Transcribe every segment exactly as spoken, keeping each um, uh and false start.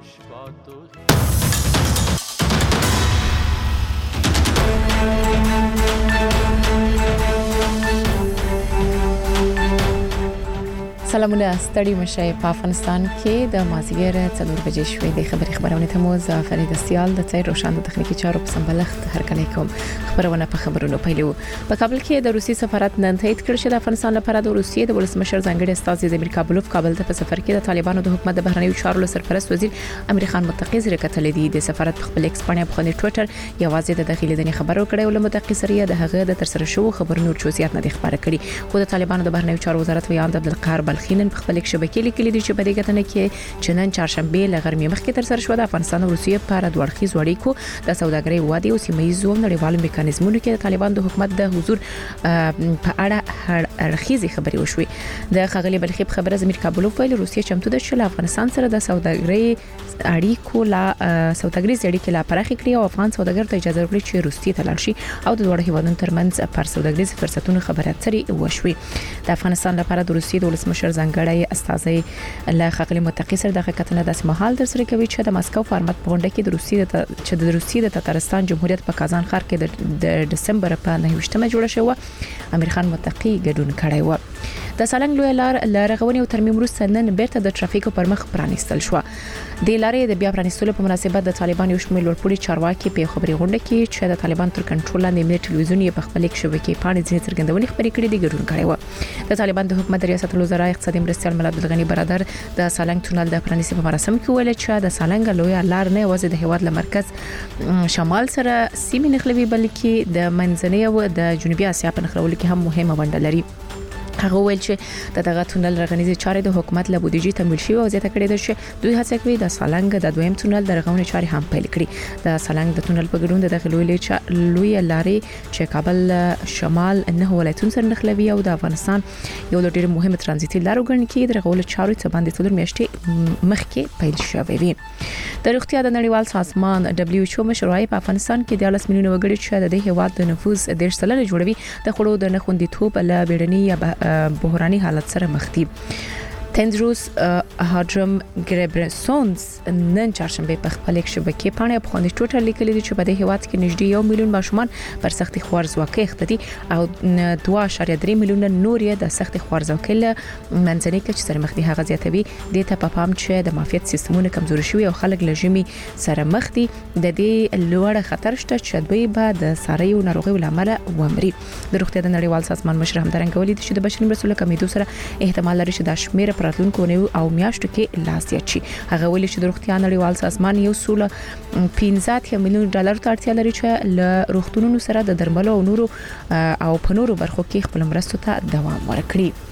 سلامونه ستړي مشه په افغانستان کې د مازیګر څلور بجې شوې د خبري خبرونه ته مو زافرید سیال د څیر روشن د تخنیکی چارو په سمبلښت هرکلی کوم خبرونه په خبرونو پیلو په کابل کې د روسي سفارت نن تایید کړ چې د افغانستان لپاره د روسیې د ولسمشر ځانګړي استازي زمیر کابلوف کابل ته په سفر کې د طالبانو د حکومت د بهرنیو چارو سرپرست وزیر امیر خان متقی زیر کتل دي د سفارت په خپل ایکس باندې په ټوئیټر یوازې د داخلي دني خبرو کړي او له متقی سره د هغه د ترسره شو خبرونو جزئیات نه ښکاره کړي خو د طالبانو د بهرنیو چارو وزارت ویاند عبدالقهار بلخینن په خپل شبکې لیکلي دي چې په دې غټنه کې چې نن چهارشنبه له غرمې مخکې تر سره شو د افغانستان او روسیې په اړه دوه اړخیز اړیکو د سوداګرۍ وادي او سیمایي زوم نړیوالو میکانیزمونو کې د طالبان د حکومت د حضور په اړه اړخیزي خبري وشوي د خغلی بلخي خبره زمیر کابلوف ویل روسیې چمتو ده چې له افغانستان سره د سوداګرۍ اړیکو لا سوداګرۍ اړیکې لا پراخ کړي او افغان سوداګر ته اجازه ورکړي چې روسیې ته لاړ شي او د دوه هیوادونو ترمنځ پر سوداګرۍ فرصتونو خبرې اترې وشوي د افغانستان لپاره د روسیې د ولسمشر ځانګړی استازي له خغلی متقی سره د کتنه د سمحال در سره کوي چې د مسکو فارمټ په غونډه کې د روسیې د چې د روسیې د تتارستان جمهوریت په کازان ښار کې د دسمبر په نهمه جوړه شوه امیر خان متقی ګډون کړی و د سالنګ لوی لار لرغونی او ترمیم وروسته نن بیرته د ټرافیکو پر مخ پرانیستل شو د لارې د بیا پرانیستلو په مناسبت د طالبان یو شمېر لوړپوړي چارواکي په خبري غونډه کې چې د طالبان تر کنټرول لاندې ملي ټلویزیون په خپل شبکې باندې ځینې څرګندونې خبرې کړې دي ګډون کړی و د طالبان د حکومت ریاست الوزرا اقتصادي مرستیال ملا عبدالغنی برادر د سالنګ تونل د پرانیستلو په مراسم کې ویل چې د سالنګ لوی لار نه وځي د هیواد له مرکز شمال سره سیمې نخلوي بلکې د منځنۍ او د جنوبي اسیا په نخلولو کې هم مهمه ونډه لري هغه ویل چې د دغه تونل رغنیزي چارې د حکومت له بودیجې تمویل شوی او زیاته کړې ده چې دوی هڅه کوي د سالنګ د دویم تونل د رغونې چارې هم پیل کړي د سالنګ د تونل په ګډون د داخلي لوی لارې چې کابل شمال نه ولایتونو سره نښلوي او د افغانستان یو ډېر مهم ترانزیتي لارو ګڼل کېږي د رغول چارې څخه باندې څلور میاشتې مخکې پیل شوې وي د روغتیا د نړیوال سازمان دبليو ایچ او مشروعي په افغانستان کې د لس میلیونه وګړي چې د هیواد د نفوس ډېر سلنه جوړوي د خړو د نخوندیتوب له بیړني یا بحراني حالت سره مخ دي تندروس هاډرم ګریبرسونز نن چهارشنبه په خپل شبکې باندې په خوندې ټوټر لیکلي چې په دې هیواد کې نږدې یو میلیون ماشومان پر سختي خوارزواکۍ اخته دي او دوه اعشاریه درې میلیونه نور یې د سختي خوارزواکۍ له منځنۍ کچې سره مخ دي هغه زیاتوي د ته په پام چې د معافیت سیستمونو کمزوري شوي او خلک له ژمي سره مخ دي د دې لوړ خطر شته چې دوی به د ساریو ناروغي ولامل ومري د روغتیا د نړیوال سازمان مشر همدارنګه ولید چې د بشري مرستو کمیدو سره احتمال لري چې د شمیر راتلونکو نو او میاشتو کې لاس یچی هغه ویل چې د روغتیا نړیوال سازمان یو سول پنځه میلیون ډالر ته اړتیا لري چې له روغتونونو سره د درملو او نورو او په نورو برخو کې خپل مرستو ته دوام ورکړي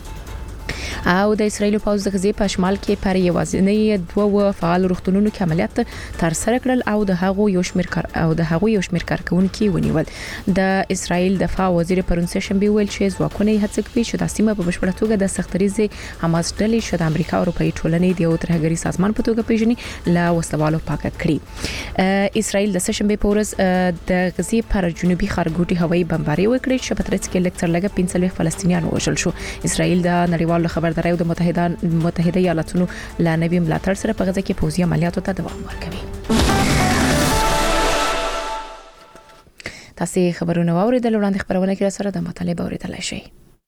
او د اسرایل پوز د غزې په شمال کې پر یوازینی دوه فعال روغتونونو کې عملیات تر سره کړل او د هغو یو شمیر کار او د هغو یو شمیر کارکونکو ونیول د اسرایل دفاع وزیر پرون سشنبه ویل چې ځواکونه هڅه کوي چې د سیمه په بشپړه توګه د سختریزي حماس ډلې شد امریکا او اروپאי ټولنې د یو ترهګری سازمان په توګه پیژني لا وسوالو پاکه کړی اسرایل د سشنبه په ورځ د غزې پر جنوبي خارګوټي هوایي بمباري وکړي چې په ترڅ کې لکتر لګه پنځه فلسطینیان وژل شو اسرایل د نړیوالو خبرداري د متحده متحده ایالاتونو لا نوي ملاتړ سره په غزه کې پوځي عملیاتو ته دوام ورکوي تاسو خبرونه واوریدل وړاندې خبرونه کې سره د مطالبه اوریدلای شئ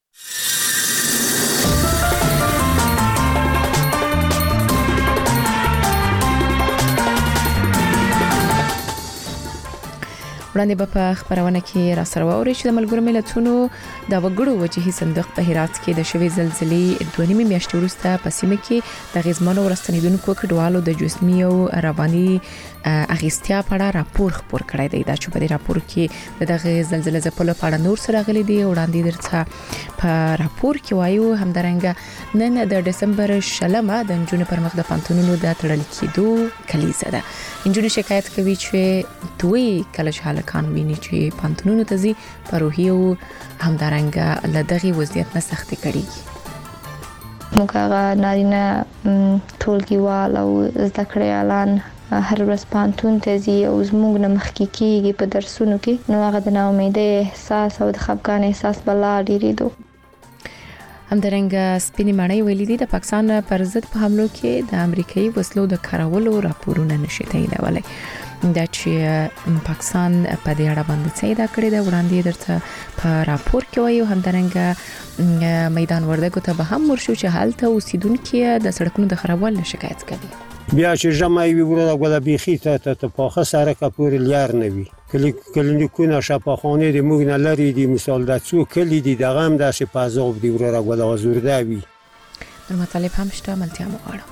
وړاندې په خبرونه کې را سره ووري چې د ملګرو ملتونو د وګړو وجهي صندوق په هرات کې د شوي زلزلې دوه نیمه میاشتې وروسته په سیمه کې د غزمنو ورستنیدونکو کډوالو د جسمي او رواني اغیستیا په اړه راپور خبر کړی دی دا چې په دې راپور کې د زلزلې ځپلو په اړه نور سره غلي دي وړاندې درڅه په راپور کې وایو همدارنګه نن د دسمبر شلمه د جنونو پر مخ د پانتونونو د تړل کېدو کلیزه ده انجونی شکایت کوي چې دوی کله چې کان ویني چې پانتونونو ته زی پروهي او همدارنګه لدغي وضعیت نه سختي کړي موږ هغه نارینه ټولګیوال او زده کړیالان هر ورځ پانتون ته زی او زموږ نه مخکې کیږي په درسونو کې نو هغه د ناامیدۍ احساس او د خفګان احساس بلا ډیریدو همدارنګه سپینې ماڼۍ ویلي دي د پاکستان پر ضد په حملو کې د امریکایي وسلو د کارولو راپورونه نشي تاییدولای. دا چې پاکستان په دې اړه باندې څه دا کړی دا وړاندې درته په راپور کې وایي. همدارنګه میدان وردګو ته به هم ورشو چې حالت اوسیدونکو د سړکونو د خرابوالي شکایت کوي. بیا چې جمعي وي ورته غوډه بيخي ته ته پاخه سره کپور لیار نه وي کلی کلینیکونه شفاخانه د موږ نه لري دي مثال د څو کلی دي دغه هم د شپازوب دی ورته غوډه وزورده وي. نو مطالب هم شته ملتیا مو غواړم.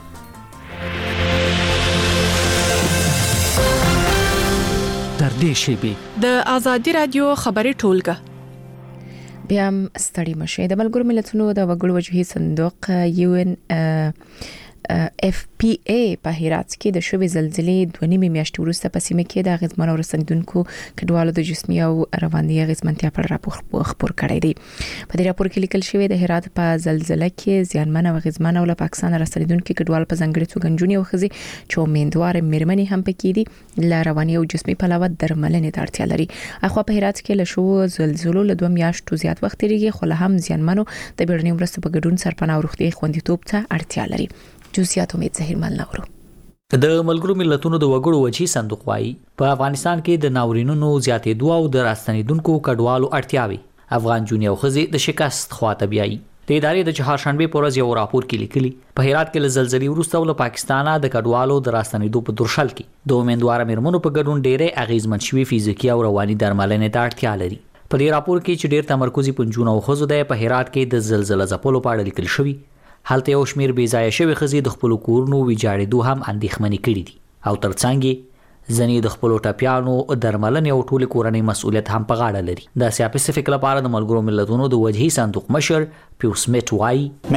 تر دې شی د ازادي رادیو خبري ټولګه بیا هم ستړي مشه. د ملګرو ملتونو د وګړو وجهي صندوق یو ان اف پی ای په هرات کې د شوبې زلزلې دوه نیمه میاشتې وروسته په سیمه کې د غزمن او رسندونکو کډوالو د جسمي او رواني غزمنتیا پر راپور خبر کړی دی. په دې راپور کې لیکل شوی د هرات په زلزلې کې زیانمن او غزمن او له پاکستان رسندونکو کډوال په ځنګړي څوګنجونی او خزي چې امیدوار مېرمنې هم پکې دي ل رواني او جسمي پلاوه درملنې ته اړتیا لري. اخو په هرات کې له شو زلزلو له دوه میاشتو زیات وخت لري خو له هم زیانمنو د بیړنۍ مرستو په ګډون سرپناه او روغتي خوندیتوب ته اړتیا لري. جزئیات امید زهیر مل نورو. د ملګرو ملتونو د وګړو وجهي صندوق وايي په افغانستان کې د ناورینونو زیاتې دوه او د راستنیدونکو کډوالو اړتیاوي افغان جونی او خزي د شکست خواته بیاي. د ادارې د چهارشنبه پر ورځ یو راپور کې لیکلي په هرات کې له زلزلې وروسته له پاکستانه د کډوالو د راستنیدو په درشل کې د امیدوار مېرمنو په ګډون ډېرې اغیزمن شوي فزیکي او رواني درملنې ته اړتیا لري. په دې راپور کې چې ډېر تمرکزي پنځونه او خزو د په هرات کې د زلزلې ځپلو په اړه لیکل شوی حالت یو شمیر بې ځای شوی خزي د خپل کورونو ویجاړېدو هم اندېښمنې کړې دي او ترڅنګ ځنې د خپل ټاپیانو درملنې او ټول کورنۍ مسؤلیت هم په غاړه لري. د اسیا پاسفیک لپاره د ملګرو ملتونو د وجهي صندوق مشر پیوس میټ وايي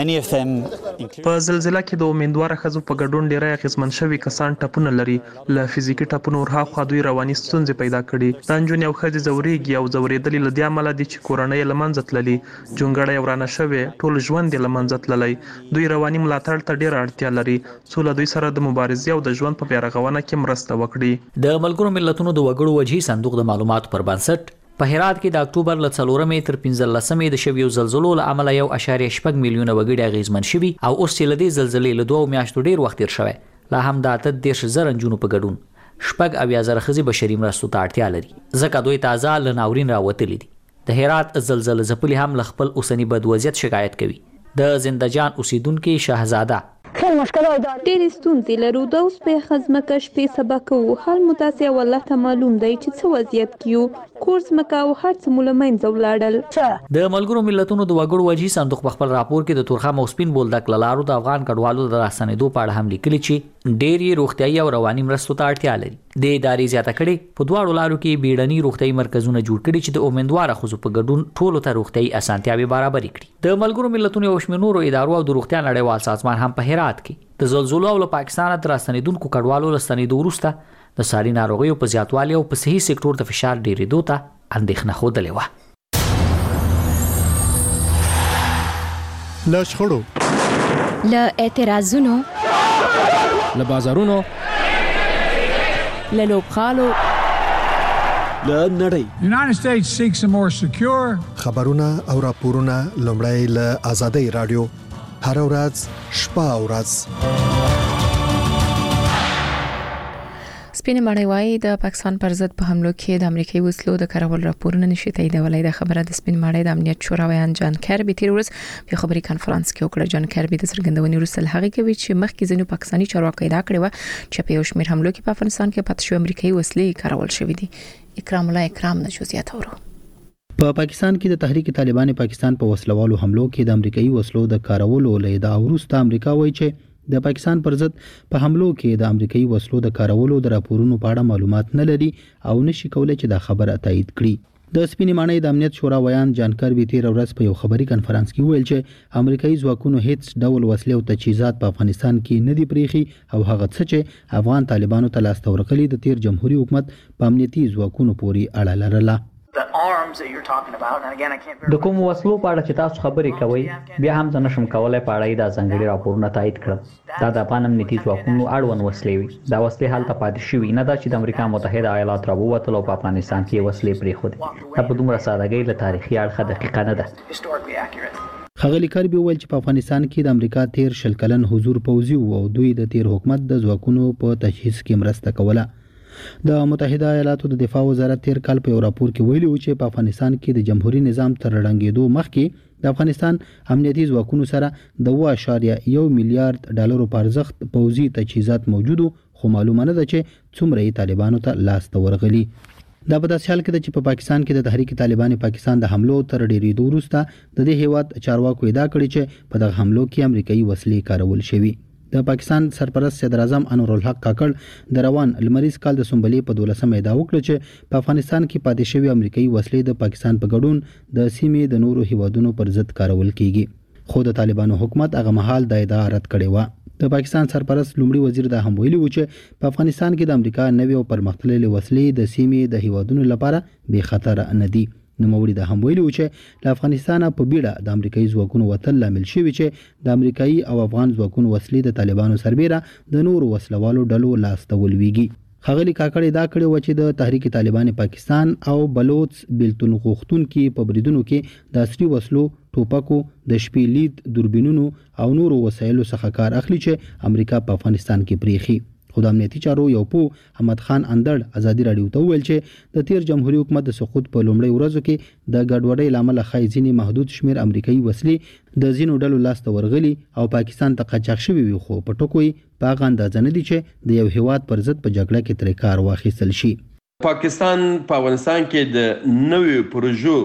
په زلزلہ کې د امیدوار خزو په ګډون ډیره اغیزمن شوی کسان ټاپونه لري. ل فزیکی ټاپونو ورها خو دوی رواني ستونزې پیدا کړي. د انجونی او خځې زوريږي او زورېدلې لدی عمل دي چې کورنۍ لمنځت للي جونګړې ورانه شوی ټول ژوند لمنځت للي. دوی رواني ملاتړ ته ډیره اړتیا لري څو دوی سره د مبارزې او د ژوند په بیارغونه کې مرسته وکړي. د ملګرو ملتونو د وګړو وجهي صندوق د معلوماتو پر بنسټ په هرات کې د اکتوبر ل څلورمې تر پنځلسمې د شویو زلزلو له امله یو اشاریه شپږ میلیونه وګړي اغیزمن شوي او اوس چې لدې زلزلې له دوه میاشتو ډیر وخت تیر شوی لا هم د اته دیرش زره نجونو په ګډون شپږ اویا زره خزي بشري مرستو ته اړتیا لري ځکه دوی تازه له ناورین راوتلي دي. د هرات زلزلې ځپلي هم ل خپل اوسنی بد وضعیت شکایت کوي. د زندهجان اوسیدونکو شهزاده خیلی مشکلات داریم. ډېر ستونزې لرو د اوس په خزمکه شپې سبا کوو حال متاسع والله ته معلوم دی چې څه وضعیت کیو کورس مکا او هر څه مولمین زولاړل. د ملګرو ملتونو د وګړو وجهي صندوق په خپل راپور کې د تورخم او سپین بولدک لارو د افغان کډوالو د راستنېدو په اړه هم لیکلي چې ډېری روغتيایي او رواني مرستو ته اړتیا لري. د ادارې زیاته کړي په دواړو لارو کې بیړني روغتيایي مرکزونه جوړ کړي چې د امیدوار خزو په ګډون ټولو ته روغتيایي اسانتیاوي برابر کړي. د ملګرو ملتونو او شمنورو ادارو او د روغتیا نړیوال سازمان هم په هرات کې د زلزلو او له پاکستان تر راستنیدونکو کډوالو لستنیدو وروسته د ساري ناروغیو په زیاتوالي او په صحي سکتور د فشار ډېرېدو ته اندېښنه ښودلې وه. له شخړو له اعتراضونو له بازارونو له لوبغالو له نړۍ United States seeks a more secure خبرونه او راپورونه لومړی له آزادۍ رادیو هر ورځ شپه او ورځ. سپینې ماڼۍ وايي د پاکستان پر ضد په حملو کې د امریکایي وسلو د کارول راپورونه نشي تاییدولای. د خبره د سپینې ماڼۍ د امنیت شورا ویان جان کربي تیر ورځ په خبري کانفرنس کې وکړه. جان کربي د څرګندونې وروسته هغه کوي چې مخکې ځینو پاکستاني چارواکي دا کړی و چې په یو شمېر حملو کې په افغانستان کې پاتې شوی امریکایي وسلې کارول شوې دي. اکرام الله اکرام د جزئیات اورو. په پاکستان کې د تحریک طالبان پاکستان په وسلوالو حملو کې د امریکایي وسلو د کارولو لید وروسته امریکا وایي چې د پاکستان پر ضد په حملو کې د امریکایي وسلو د کارولو د راپورونو په اړه معلومات نه لري او نشي کولای چې دا خبره تایید کړي. د سپینې ماڼۍ د امنیت شورا ویان جان کربي تیر ورځ په یو خبري کانفرنس کې ویل چې امریکایي ځواکونو هیڅ ډول وسلې او تجهیزات په افغانستان کې نه دي پریخي او هغه څه چې افغان طالبانو ته لاس ورکړي د تیر جمهوریت حکومت په امنیتي ځواکونو پورې اړه لرله. د کوم وسلو په اړه چې تاسو خبرې کوئ بیا هم ځنه شم کولای په اړه دا ځنګړي راپورونه تایید کړم. دا د افغان امنیتي ځواکونو اړوند وسلې وي. دا وسلې هلته پاتې شوي نه دا چې د امریکا متحده ایالات راووتل او په افغانستان کې وسلې پرېښودې. دا په دومره سادهګۍ له تاریخي اړخه دقیقه نه ده. ښاغلي کربي وویل چې په افغانستان کې د امریکا تیر شل کلن حضور پوځي او دوی د تیر حکومت د ځواکونو په تجهیز کې مرسته کوله. د متحده ایالاتو د دفاع وزارت تیر کال په یو راپور کې ویلي و چې په افغانستان کې د جمهوریت نظام تر ړنګېدو مخکې د افغانستان امنیتي ځواکونو سره د اوه اعشاریه یو میلیارډ ډالرو په ارزښت پوځي تجهیزات موجود وو، خو معلومه نه ده چې څومره یې طالبانو ته لاس ته ورغلي. دا په داسې حال کې ده چې په پا پاکستان کې د تحریک طالبان پاکستان د حملو تر ډېرېدو وروسته د دې هیواد چارواکو ادعا کړې چې په دغه حملو کې امریکایي وسلې کارول شوي. د پاکستان سرپرست صدر اعظم انور الحق کاکړ د روان لمریز کال د سنبلې په دولسمه ادعا وکړه چې په افغانستان کې پاتې شوي امریکایي وسلې د پاکستان په ګډون د سیمې د نورو هیوادونو پر ضد کارول کیږي، خو د طالبانو حکومت هغه مهال د ادعا رد کړې و. د پاکستان سرپرست لومړي وزیر دا هم ویلي و چې په افغانستان کې د امریکا نوې او پرمختللې وسلې د سیمې د هیوادونو لپاره بې خطره نه دي. نوموړي دا هم ویلي و چې له افغانستان په بیړه د امریکایي ځواکونو وتل لامل شوي چې د امریکایي او افغان ځواکونو وسلې د طالبانو سربیره د نورو وسلوالو ډلو لاس ته ولویږي. ښاغلي کاکړ دا کړی و چې د تحریک طالبان پاکستان او بلوچ بیلتون غوښتونکي په بریدونو کې د عصري وسلو، ټوپکو، د شپې لید دوربینونو او نورو وسایلو څخه کار اخلي چې امریکا په افغانستان کې پریخي. خو د امنیتي چارو یو پو احمد خان اندړ ازادي راډیو ته وویل چې د تیر جمهوریت حکومت د سقوط په لومړۍ ورځو کې د ګډوډۍ لامل ښایي ځینې محدود شمیر امریکایي وسلې د ځینو ډلو لاس ته ورغلي او پاکستان ته قاچاق شوي وي، خو په ټکو یې په هغه اندازه نه دي چې د یو هیواد پر ضد په جګړه کې ترې کار واخیستل شي. پاکستان په افغانستان کې د نویو پروژو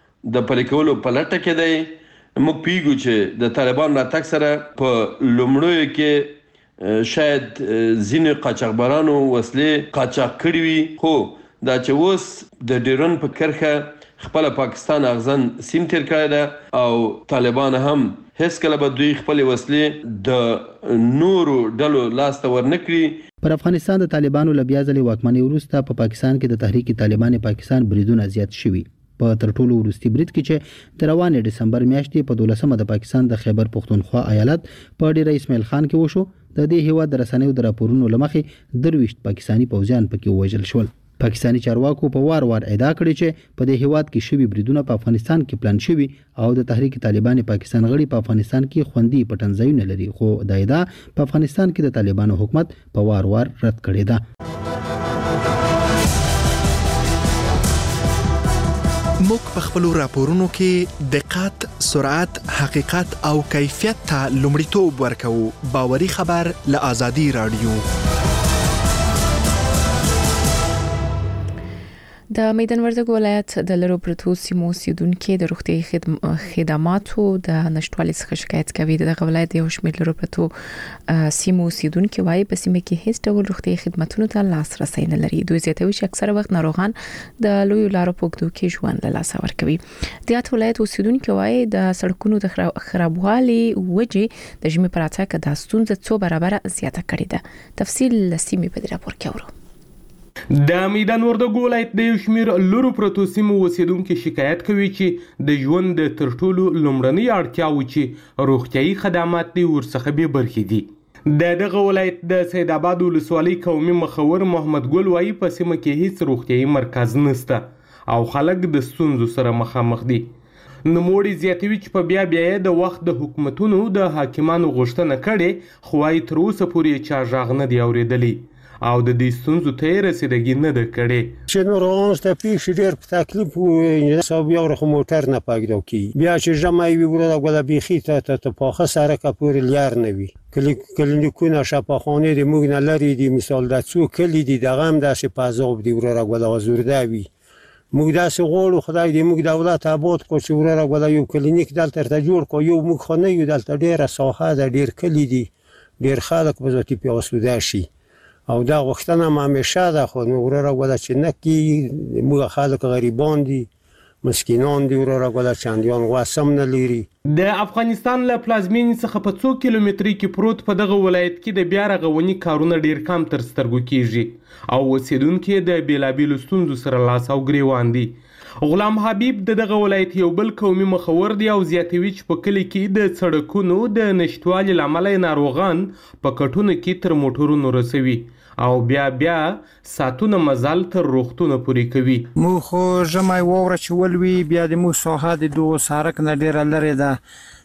د پلي کولو په لټه کې دی. موږ پیږو چې د طالبان راتګ سره په لومړیو کې شاید ځینې قاچاقبرانو وسلې قاچاق کړي وي، خو دا چې اوس د ډیورن په کرښه خپل پاکستان اغزن سیم تیر کړی ده او طالبان هم هیڅ کله به دوی خپل وسلې د نورو ډلو لاس ته ورنکړي. پر افغانستان د طالبانو له بیا ځلې واکمنۍ وروسته په پاکستان کې د تحریک طالبان پاکستان بریدونه زیات شوي. په تر ټولو وروستي برید کې چې د روانې ډسمبر میاشتې په دولسمه د پاکستان د خیبر پختونخوا ایالت په ډیره اسماعیل خان کې وشو، د دې هیواد د رسنیو د راپورونو له مخې درویشت پاکستاني پوځیان پکې ووژل شول. پاکستاني چارواکو په وار وار ادعا کړې چې په دې هیواد کې شوي بریدونه په افغانستان کې پلان شوي او د تحریک طالبان پاکستان غړي په افغانستان کې خوندي پټنځایونه لري، خو دا ادعا په افغانستان کې د طالبانو حکومت په وار وار رد کړې ده. موږ په خپل راپورونو کې دقت، سرعت، حقیقت او کیفیت ته لومړیتوب ورکوو. باوري خبر له آزادي راډیو. د میدان وردګ ولایت د لرو پرتو سیمو اوسیدونکو د روغتي خدماتو د نشټوالي څخه شکایت کوي. د ولایت یو شمېر لرو پرتو سیمو اوسیدونکو وايي په سیمه کې هیڅ ډول روغتي خدماتونو ته لاسرسي نه لري. دوی زیاتوي چې اکثره وخت ناروغان د لوی لارو په اوږدو کې ژوند له لاسه ورکوي. د ولایت اوسیدونکو وايي د سړکونو د خرابوالي وجې د ژمي پر اته کې د ستونزې څو برابر زیاته کړې ده. تفصیل لسیمه په راپور کې اورو. د میدان وردګ ولایت د یو شمېر لرو پرتو سیمو اوسیدونکو شکایت کوي چې د ژوند د تر ټولو لومړنۍ اړتیاوې چې روغتیايي خدمات دي ورڅخه به برخې دي. د دغه ولایت د سید آباد ولسوالۍ قومي مخور محمد ګل وايي په سیمه کې هیڅ روغتیايي مرکز نشته او خلک د ستونزو سره مخامخ دي. نوموړي زیاتوي چې په بیا بیا د وخت د حکومتونو د حاکمانو غوښتنه کړې، خو وايي تر اوسه پورې چا غږ نه دی اورېدلی او د دې ستونزو ته رسیدګي نه ده کړې. چې نور ته پیښ ډېر په تکلیف او حساب یو رقم موټر نه پاګدو کی بیا چې جمعي وی ورته غلا بيخي ته ته په سره کپور لیار نه وي کلی کلینیکونه شفاخانه د موږ نه لري دي. مثال د څو کلی دي دغه هم داسې پازوب دی ورته غلا زورده وي. موږ داسې غوړو خدای دې موږ دولت آباد کو چې ورته غلا یو کلینیک دلته ته جوړ کو یو موږ خو نه یو دلته ډیره ساحه د ډیر کلی دي ډیر خلک په ذاتی په وسوده شي او دا وختونه ما همیشه ده خو نور را ولا چې نکی موږ خلک غریبان دي مسکینان دي ورته غلا چاندیان غوسم نه لري. د افغانستان له پلازمینې څخه په څو کیلومتري کې پروت په دغه ولایت کې د بیا رغونې کارونه ډیر کم تر سترګو کیږي او اوسیدونکو د بیلابیلو ستونزو سره لاس او ګریوان دي. غلام حبیب د دغه ولایت یو بل قومي مخور دی او زیاتوي چې په کلی کې د سړکونو د نشټوالي لامل ناروغان په کټونو کې تر موټرونو رسوي او بیا بیا ساتونه مزل تر روغتونه پوري کوي. مو خو جمعي ووره چې ولوي بیا د مو ساحه د دوه سارک نه ډیر لري ده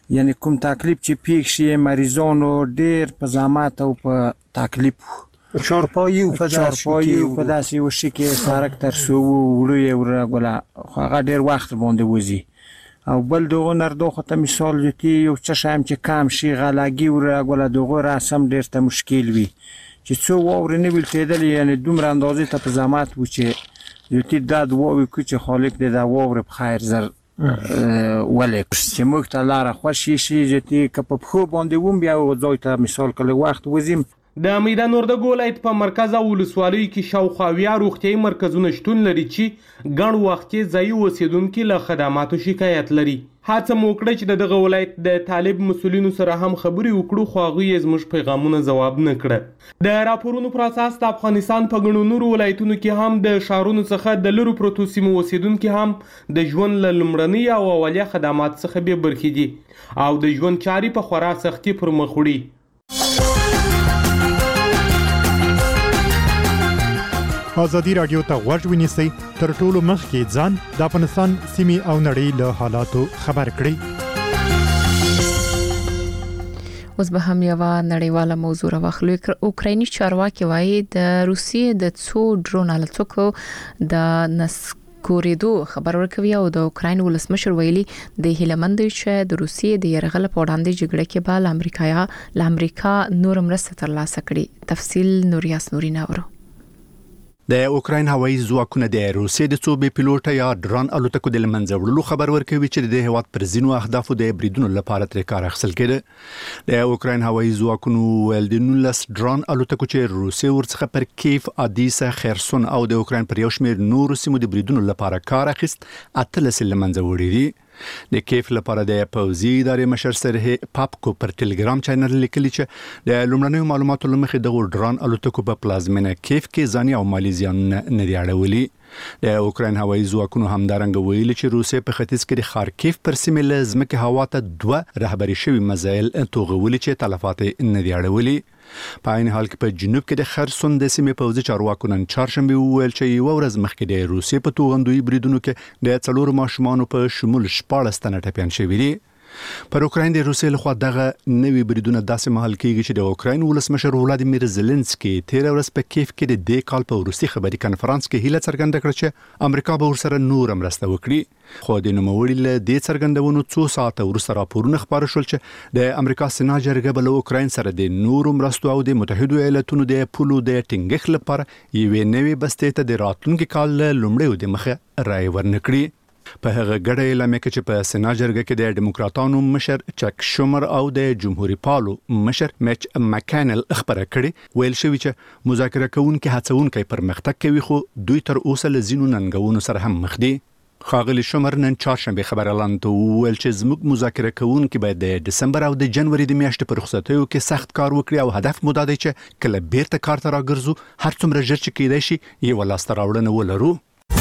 یعنی کوم تکلیف چې پیښ شي مریضانو ډیر په زحمت او په تکلیف چارپایی او په چارپایی او په داسې وشي کې سارک تر سو وړي ورغلا هغه ډیر وخت باندې وځي او بل دغه نردوخه ته مثال یتی یو څه شایم چې کم شي غلاګي ورغلا دغه رسم ډیر ته مشکل وي چې څو وور نه ویل کېدل یعنی دومره اندازې ته په زحمت و چې یتی د دوه وی چې خالق دې دا وور په خیر زر ولک چې موږ ته لاره خوشي شي چې کپ په خو باندې ووم بیا ځای ته مثال کله وخت وزیم د میدان وردګ ولایت په مرکز او ولسوالۍ کې شاوخوا ویا روغتیايي مرکزونه شتون لري چې ګڼ وخت کې ځایي اوسیدونکو له خدماتو شکایت لري. هڅه مو وکړه چې دغه ولایت د طالب مسولینو سره هم خبرې وکړو خو هغوی یې زموږ پیغامونه ځواب نه کړه. د راپورونو پر اساس د افغانستان په ګڼو نورو ولایتونو کې هم د ښارونو څخه د لرو پرتو سیمو اوسیدونکي هم د ژوند له لومړني او اولیه خدمات څخه بې برخې دي او د ژوند چارې په خورا سختي پر مخ وړي. ازادي رادیو ته غوږ ونیسئ تر ټولو مخکې ځان د افغانستان سیمې او نړۍ له حالاتو خبر کړئ. اوس به هم یو نړیواله موضوع راوخلو. اوکرایني چارواکي وایي د روسیې د څو ډرون الوتکو د نسکورېدو خبر ورکوي او د اوکراین ولسمشر ویلي د هیلمند چې د روسیې د یرغل په وړاندې جګړه کې به امریکا له امریکا نور مرسته ترلاسه کړي. تفصیل نوریاس نورین اورو. د اوکراین هوایي ځواکونه د روسیې د څو بې پیلوټه یا ډرون الوتکو د لمنځه وړلو خبر ورکوي چې د هیواد پر ځینو اهدافو د بریدونو لپاره تر کار اخیستل کېده. د اوکراین هوایي ځواکونو ویل د نولس ډرون الوتکو چې روسیې ورڅخه پر کیف، ادیسا، خرسون او د اوکراین پر یو شمېر نورو سیمو د بریدونو لپاره کار اخیست اتلس لمنځه وړي دي. د کیف لپاره د پوځي ادارې مشر سره پاپکو پر ټلګرام چینل لیکلی چې د لومړنیو معلوماتو لمخې د ډرون الوتکو په پلازمینه کیف کې ځاني او مالي زیانونه نه دی اړولي. د اوکراین هوایي ځواکونو همدارنګه ویلي چې روسیې په ختیځ کې د خارکیف پر سیمه له ځمکې هوا ته دوه رهبري شوي مزایل توغولي چې تلفات نه دی اړولي. په عین حال کې په جنوب کې د خرسون د سیمې پوځي چارواکو نن چهارشنبه وویل چې یو ورځ مخکې د روسیې په توغندوی بریدونو کې د څلورو ماشومانو په شمول شپاړس تنه ټپیان شوي دي. پر اوکراین د روسیې لخوا دغه نوي بریدونه داسې مهال کېږي چې د اوکراین ولسمشر ولادیمیر زيلنسکي تیر ورځ په کیف کې د دې کال په وروستي خبري کانفرنس کې هیله څرګنده کړه چې امریکا به ورسره نور مرسته وکړي. خو د نوموړي له دې څرګندونو څو ساعته وروسته راپورونه خبر شول چې د امریکا سنا جرګه به له اوکراین سره د نورو مرستو او د متحده ایالاتونو د پولو د ټینګښت لپاره یوې نوې بستې ته د راتلونکي کال لومړی د مخه رای ورنکړي. په هغه ګډه اعلامیه کې چې په سنا جرګه کې د ډیموکراتانو مشر چک شومر او د جمهوریت پالو مشر میچ مکانل خبره کړې ویل شوی چې مذاکره کوونکي هڅونکي پرمختګ کوي خو دوی تر اوسه له ځینو ننګونو سره هم مخ دي. خاغلی شومر نن چهارشنبه خبر اعلان ویل چې زموږ مذاکره کوونکي باید د دسمبر او د جنوري د میاشتې په رخصتیو کې سخت کار وکړي او هدف مو دا دی چې کله بیرته کار ته راګرځو هر څومره ژر چې کېدای شي یو لاسته راوړنه ولرو.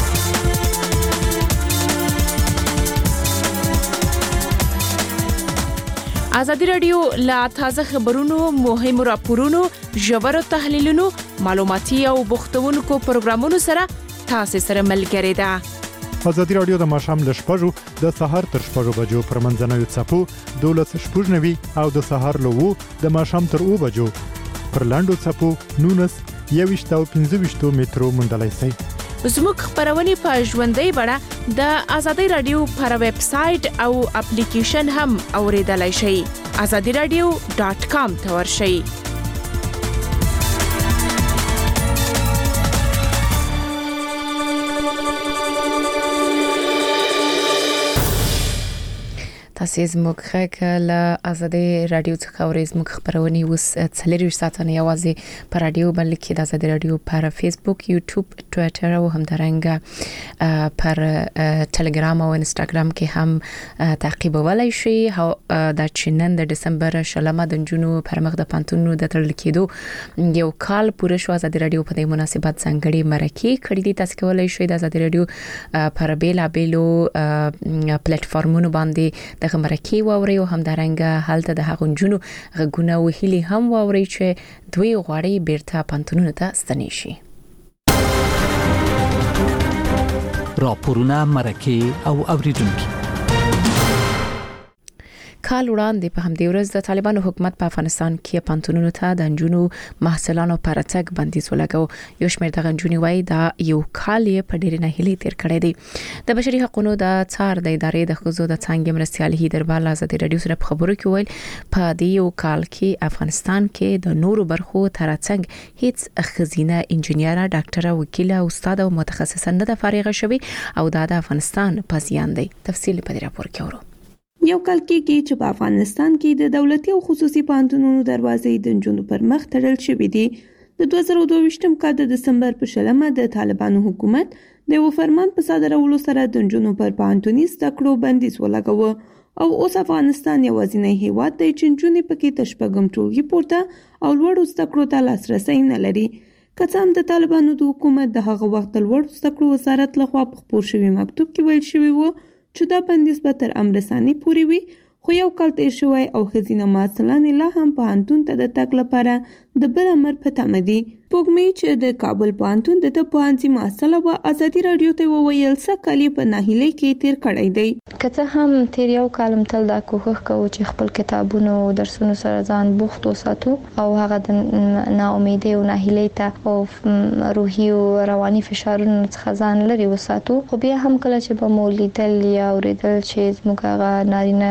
ازادي رادیو لا تازه خبرونو، مهمو راپورونو، ژورو تحلیلونو، معلوماتي او بوختونکو پروګرامونو سره تاسو سره ملګری ده. ازادي رادیو د ماښام ل شپږو د سهار تر شپږو بجو پر منځنوي څپو دولس شپږ نوي او د سهار له وو د ماښام تر اوو بجو پر لاندو څپو نونس یويشت او پنځه ویشت مترو موندلای شئ. زموږ خبرونه په ژوندۍ بڼه د ازادي رادیو پر ویب سټ او اپلیکیشن هم اوریدلای شئ. ازادي رادیو ډاټ کام ته ورشئ. تاسو زموږ خکل ازادي رادیو څخه اورئ. زموږ خبرونه اوس څلور ساعته نه یوازې پر رادیو بلکې د ازادي رادیو پر فیسبوک، یوټیوب، ټوئیټر او همدارنګه پر ټلګرام او انستګرام کې هم تعقیبولای شئ. دا چې نن د دسمبر شلمه د جنو پر مخ د پانتونو د تړل کېدو یو کال پوره شو. ازادي رادیو په دې مناسبت ځانګړي مرکه کړې دي. تاسو کولای شئ د ازادي رادیو پر بیل بیلو پلیټ فارمونو باندې دغه مرکه واوري او همدارنګه حالت د هغو جنو غونه وهلي هم واوري چې دوی غواړي بیرته پانتونونو ته ستنې شي. راپورونه، مرکه او اوریدونکو کال وړاندې په همدې ورځ د طالبانو حکومت په افغانستان کې پانتونونو ته د انجونو محصلانو پر تګ بندیز ولګاو. یو شمېر د انجونې وایي دا یو کال یې په ډېر ناهیلي تیر کړی دی. د بشري حقوقو د څار د ادارې د ښځو د څانګې مرستیال هیدر بال ازادي رادیو سره په خبرو کې ویل په دې یو کال کې افغانستان کې د نورو برخو ترڅنګ هیڅ خزینه انجنیره ډاکټره وکیله استاد او متخصصه نه ده فارغه شوی او دا د افغانستان په زیان دی. تفصیل په دې راپور کې اورو. یو کال کې چې په افغانستان کې د دولتي او خصوصي پوهنتونونو دروازې د نجونو پر مخ تړل شوې دي. د دوه زره دوه ویشتم کال د دسمبر په شلمه د طالبانو حکومت د یو فرمان په صادرولو سره د نجونو پر پوهنتوني زده کړو بندیز ولګاوه او اوس افغانستان یوازینی هیواد دی چې نجونې پکې د شپږم ټولګي پورته او لوړو زده کړو ته لاسرسی نه لري. که څه هم د طالبانو د حکومت د هغه وخت د لوړو زده کړو وزارت لخوا په خپور شوي مکتوب کې ویل شوي وو چې دا بندیز به تر امرساني پورې وي، خو یو کال تیر شوی او ښځینه محصلانې لا هم پوهنتون ته د تګ لپاره د بل امر په تمه دي. سپوږمۍ چې د کابل پوهنتون د پوهنځي محصله وه ازادي راډیو ته وویل څه کال یې په ناهیلۍ کې تیر کړی دی. که څه هم تیر یو کال هم تل دا کوښښ کوو چې خپل کتابونو او درسونو سره ځان بوخت وساتو او هغه د ناامیدۍ او ناهیلۍ ته او روحي او رواني فشارونو څخه ځان لرې وساتو. خو بیا هم کله چې به مو لیدل یا اورېدل چې زموږ هغه نارینه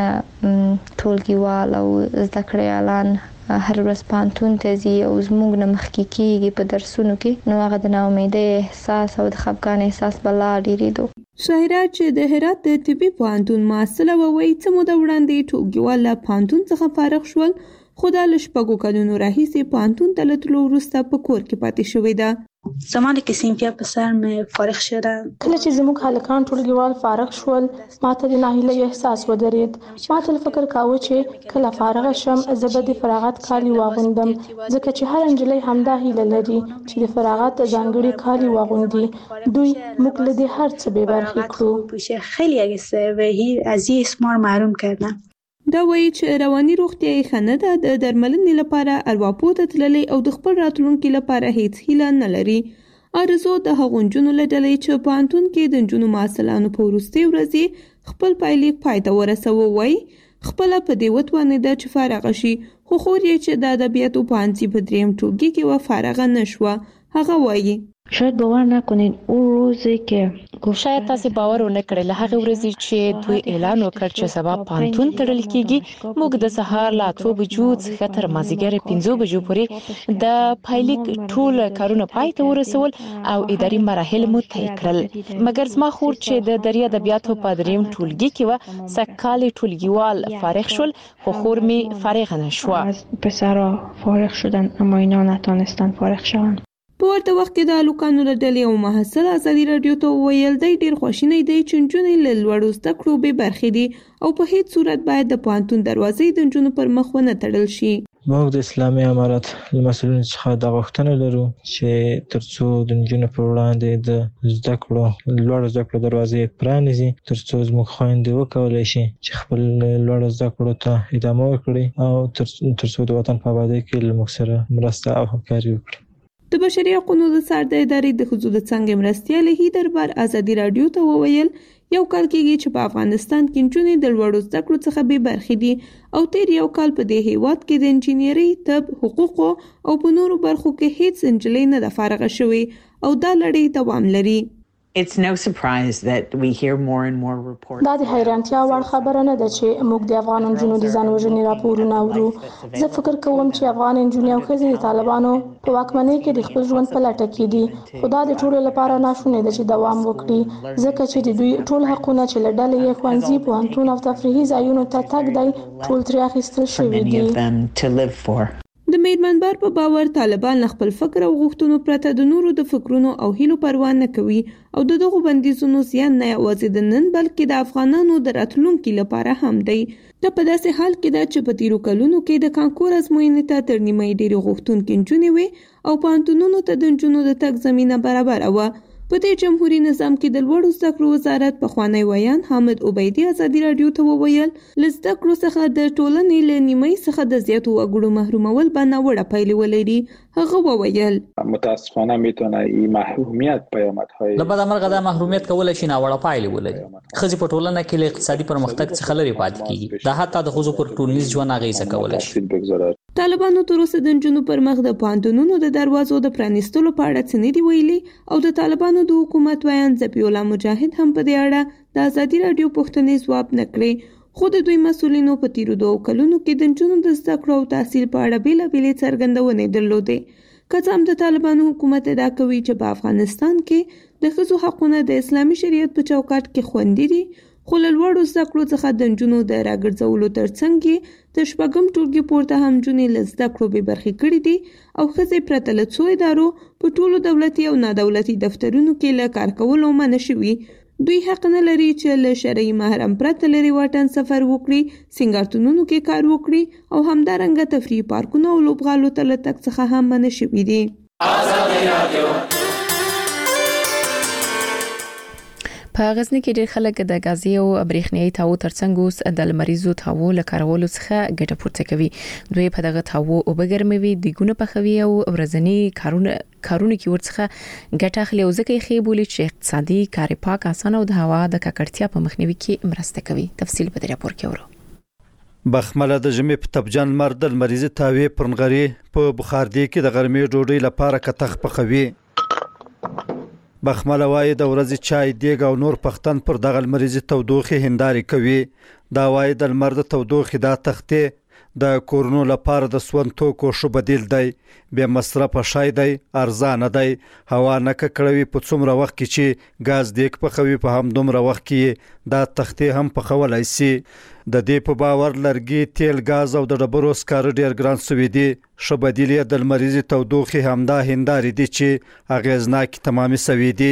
ټولګیوال او زده کړیالان هر ورځ پوهنتون ته ځي او زموږ نه مخکې کېږي په درسونو کې، نو هغه د ناامیدۍ احساس او د خفګان احساس به لا ډېرېدو. شاهره چې د هرات د طبي پوهنتون محصله وه وایي څه موده وړاندې ټولګیوال له پوهنتون څخه فارغ شول، خو دا له شپږو کلونو راهیسې پوهنتون ته له تلو وروسته په کور کې پاتې شوې ده. زمانی که سینفیا پسر مې فارغ شدم، کله چې زموږ هلکان ټولګیوال فارغ شول ما ته د ناهیلۍ احساس ودرېد. ما تل فکر کاوه چې کله فارغه شم زه به د فراغت کالي واغوندم، ځکه چې هر نجلۍ همدا هیله لري چې د فراغت ځانګړي کالي واغوندي. دوی موږ له دې هر څه بې برخې کړو. خیلی اگه از یه اسمار محروم کردن. دا وایي چې رواني روغتیا یې ښه نه ده، د درملنې لپاره ارواپو ته تللی او د خپل راتلونکي لپاره هیڅ هیله نه لري. آرزو د هغو نجونو له ډلې چې پوهنتون کې د نجونو محصلانو په وروستۍ ورځې خپل پایلیک پای ته ورسوه وایي خپله په دې وتوانېده چې فارغه شي، خو خور یې چې د ادبیاتو پوهنځي په دریم ټولګي کې وه فارغه نه شوه. هغه وایي شاید باور نکنین اون روزی که شاید تاسو باور ونه کړئ له هغه ورځې چې دوی اعلان وکړ چې سبا پوهنتون تړل کیږي موږ د سهار لا اتو بجو څخه تر مازیګر پنځو بجو پورې د پایلیک ټول کارونه پای ته ورسول او اداري مراحل مو طی کړل. مګر زما خور چې د دریا ادبیاتو په دریم ټولګي کې و سکه‌کال ټولګیوال فارغ شول، خو خور می فارغ نه شو. پسرا فارغ شدن اما اینا نتونستن فارغ شوند. په ورته وخت کې د هلکانو له ډلې او محصل ازادي راډیو ته وویل دی ډېر خواشینی دی چې نجونې له لوړو زده کړو بې برخې دي او په هیڅ صورت باید د پوهنتون دروازې د نجونو پر مخ ونه تړل شي. موږ د اسلامي امارت له مسؤلینو څخه دا غوښتنه لرو چې ترڅو د نجونو پر وړاندې د زده کړو لوړو زده کړو دروازې پرانیزي، ترڅو زموږ خویندې وکولی شي چې خپل لوړو زده کړو ته ادامه ورکړي او ترڅو د وطن په آبادۍ کې له موږ سره مرسته او همکاري وکړي. د بشري حقوقو د څار د ادارې د ښځو د څانګې مرستیال هیدر بال ازادي راډیو ته وویل یو کال کېږي چې په افغانستان کې نجونې د لوړو زده کړو څخه بې برخې دي او تیر یو کال په دې هیواد کې د انجینرۍ، طب، حقوقو او په نورو برخو کې هیڅ نجلۍ نه ده فارغه شوې او دا لړۍ دوام لري. It's no surprise that we hear more and more reports. دا د حیرانتیا وړ خبره نه ده چې موږ د افغان نجونو د ځان وژنې راپورونه اورو. زه فکر کوم چې افغان نجونې او ښځې د طالبانو په واکمنۍ کې د خپل ژوند په لټه کې دي، خو دا د ټولو لپاره ناشونې ده چې دوام وکړي، ځکه چې د دوی ټول حقونه چې له ډلې یې ښوونځي، پوهنتون او تفریحي ځایونو ته تګ دی ټول ترې اخیستل شوي دي. د میرمنبر په باور طالبان له خپل فکر او غوښتنو پرته د نورو د فکرونو او هیلو پروا نه کوي او د دغو بندیزونو زیان نه یوازې د نن بلکې د افغانانو د راتلونکي لپاره هم دی. دا په داسې حال کې ده چې په تیرو کلونو کې د کانکور ازموینې ته تر نیمایي ډېرې غوښتونکې نجونې وې او پوهنتونونو ته د نجونو د تګ زمینه برابره وه. په دې جمهوریت نظام کې د لوړو زده کړو وزارت پخوانی ویان حامد عبیدي ازادي راډیو ته وویل له زده کړو څخه د ټولنې له نیمایي څخه د زیاتو وګړو محرومول به ناوړه پایلې ولري. هغه وویل متاسفانه میتونه این محرومیت پیامدهای لبد امر غدا محرومیت کول شي ناوړه پایلې ولري خزي په ټولنه کې له اقتصادي پرمختګ څخه لري پاتې کیږي دا حتی د خزو پر ټولنیز ژوند اغیزه کول شي. طالبانو تر اوسه د نجونو پر مخ د پوهنتونونو د دروازو د پرانیستلو په اړه څه نه دي ویلي او د طالبانو د حکومت ویان ذبیح الله مجاهد هم په دې اړه د ازادي رادیو پوښتنې ځواب نه کړی خو د دوی مسؤلینو په تیرو دوه کلونو کې د نجونو د زده کړو او تحصیل په اړه بیلابېلې څرګندونې درلودې. که څه هم د طالبانو حکومت ادعا کوي چې په افغانستان کې د ښځو حقونه د اسلامي شریعت په چوکاټ کې خوندي دي خو له لوړو زده کړو څخه د نجونو د راګرځولو ترڅنګ یې د شپږم ټولګي پورته هم نجونې له زده کړو بې برخې کړي دي او ښځې پرته له څو ادارو په ټولو دولتي او نادولتي دفترونو کې له کار کولو منع شوي. دوی حق نه لري چې له شرعي محرم پرته لري واټن سفر وکړي سنگارتونونو کې کار وکړي او همدارنګه تفریحي پارکونو او لوبغالو ته له تګ څخه هم منع شوي دي. په غزنی کې ډېر خلک د غازي او برېښنايي تاو ترڅنګ اوس د لمریزو تاو لکارولو څخه ګټه پورته کوي. دوی په دغه تاو او بګرموي دیګونه پخوي او ورځنی کارونه کارونه کې ورڅخه ګټه اخلي او ځکه یې بولی چې اقتصادي کار پاک اسانه او د هوا د ککړتیا په مخنیوي کې مرسته کوي. تفصیل په دې راپور کې ورو. بخمله د جمع په تبجان مرد لمریزي تاوي پرنغري په بخاردي کې د غرمې ډوډۍ لپاره کتخ پخوي. بخمله وای د ورځې چای دیګ او نور پختن پر دغه لمریزي تودوخه هنداري کوي. دا وای د لمر د تودوخه دا تختې د کورونو لپاره د سون توکو شو بدیل دی به مصرف شای دی ارزانه دی هوا نه کړوي په څومره وخت کې چې غاز دیګ پخوي په هم دومره وخت کې دا تختې هم پخولای شي. د دې په باور لرګي تیل غاز او د ډبرو سکاره ډیر ګران سوي دي شو بدیل د لمریزي تودوخه همدا هنداري دي چې اغیزناک تمامي سوي دي.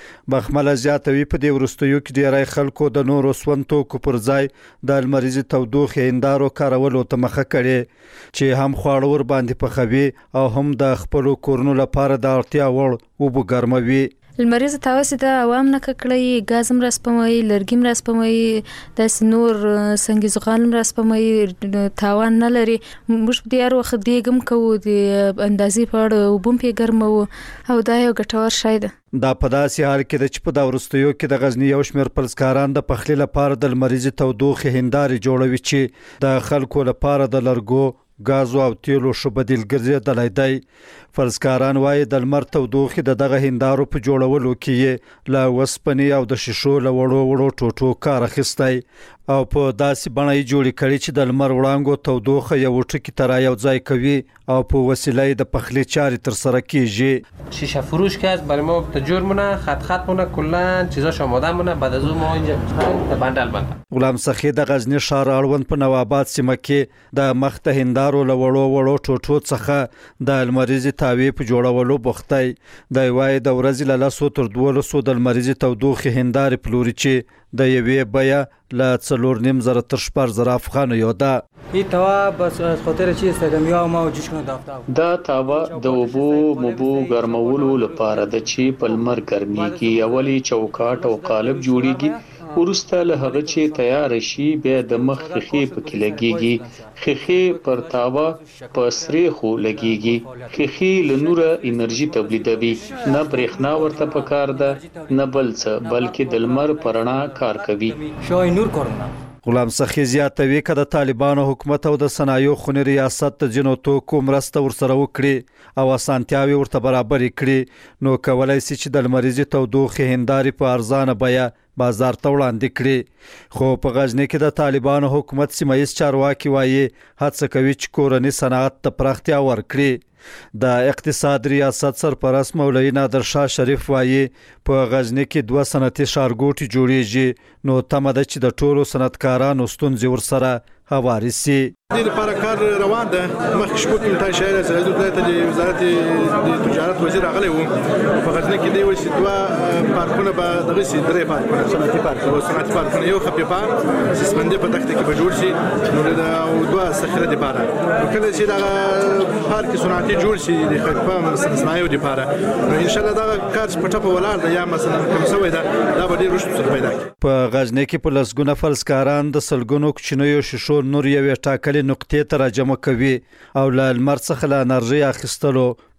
بخمله زیاتوي په دې ورستیو کې ډیری خلکو د نورو سونتو کو پر ځای د لمریزي تودوخه هندارو کارولو ته مخه کړي چې هم خواړه ور باندې پخوي او هم د خپل کورونو لپاره د اړتیا وړ وبو ګرموي. لمریزه تاوسه د عوام نه ککړی غازم رسپموي لرګیم رسپموي د سنور څنګه زغالم رسپموي تاوان نه لري. موږ د یار وخت دیګم کوو د اندازې په وبم په ګرمو او دا یو ګټور شای ده. دا په داسې حال کې د چپ د ورستیو کې د غزنی یو شمېر پلسکاران د پخلی لپاره د لمریزي تودوخه هنداري جوړوي چې د خلکو لپاره د لرګو غاز او تیلو شو بدیل ګرځیدلای دی. فرضکاران وایي د لمر تودوخه د دغه هندارو په جوړولو کې لا وسپنی او د شیشو له وړو وړو ټوټو کار اخیستی او په داسې بڼه یې جوړ کړي چې د لمر وړانګو تودوخه یو ټکی تر یو ځای کوي او په وسیله د پخلی چاري تر سره کیږي. شیشه فروش که است برای ما تجار مونه خط خط مونه کلا چیزاش آماده مونه بعد از اون ما اینجا بندل بندل. غلام سخی د غزنی ښار اړوند په نواباد سیمه کې د مخته هندارو له وړو وړو ټوټو څخه د لمریزي تاوی په جوړولو بوختای. د وای د ورځې له لاسو تر دوه سو د لمریزي تودوخه هنداري پلوري چې د یوې بیا ل څلور نیم زره تر شپږ زره افغان یو ده. این توا بس خاطر چی استفاده یا ما جوش کنه دافتا دا توا د وبو مبو ګرمولو لپاره د چی پلمر ګرميږي اولی چوکاټ او قالب جوړیږي ورسته له هغه چې تیار شي بیا د مخ خخي په لګيږي خخي پر تاوا په سری خو لګيږي خخي له نور انرژي تولیدوي نه برېښنا ورته پکار ده نه بل څه بلکې د لمر پرنا کار کوي. شوی نور کورونه غلام سخی زیاتوي که د طالبانو حکومت او د صنایع خونی ریاست د جنو توکو مرسته ورسره وکړي او اسانتیاوي ورته برابر کړي نو کولای شي چې د لمریزي تودوخه هنداري په ارزانه بیا بازار ته وړاندې کړي. خو په غزنی کې د طالبانو حکومت سیمایي چارواکي وایي هڅه کوي چې کورنی صنعت ته پراختیا ورکړي. د اقتصاد ریاست سرپرست مولوی نادر شاه شریف وایي په غزنی کې دوه صنعتي ښارګوټي جوړیږي نو تمه ده چې د ټولو صنعتکارانو ستونزې ورسره هواري سي. د لپاره کار روان ده مخکې شپږ کلټای شهر سره د ولایت د وزارت د تجارت وزیر راغلی و په غزنی کې دی وسی دوه پارکونه به دغه سي درې پارکونه صنعتي پارک او صنعتي پارکونه یو خپې پارک سسپندې په تخته کې به جوړ شي نو د دوه سخره د پاره کله چې دا پارک صنعتي جوړ شي د خپل صنایع د پاره نو ان شاء الله دا کار په ټاپه ولار ده یا مثلا کوم څه ده دا به ډیر رشد سره پیدا کړي. په غزنی کې په لسګونه فلسکاران د سلګونو کوچنیو شیشو نور یو ټاکلي نقطې ته راجمع کوي او له لمر څخه له انرژي اخیستلو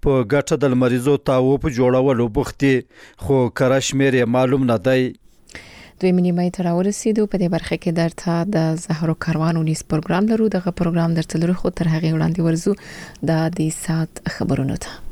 په ګټه د مریضو تاو په جوړولو بوختي خو کرشمیر معلوم نه دی. دوی منیمای تر ورسېدو په دې برخه کې درته د زهرو کاروان ونیس پروګرام لرو. دغه پروګرام درته لرو خو تر هغه وړاندې ورزو د دې سات خبرونو ته.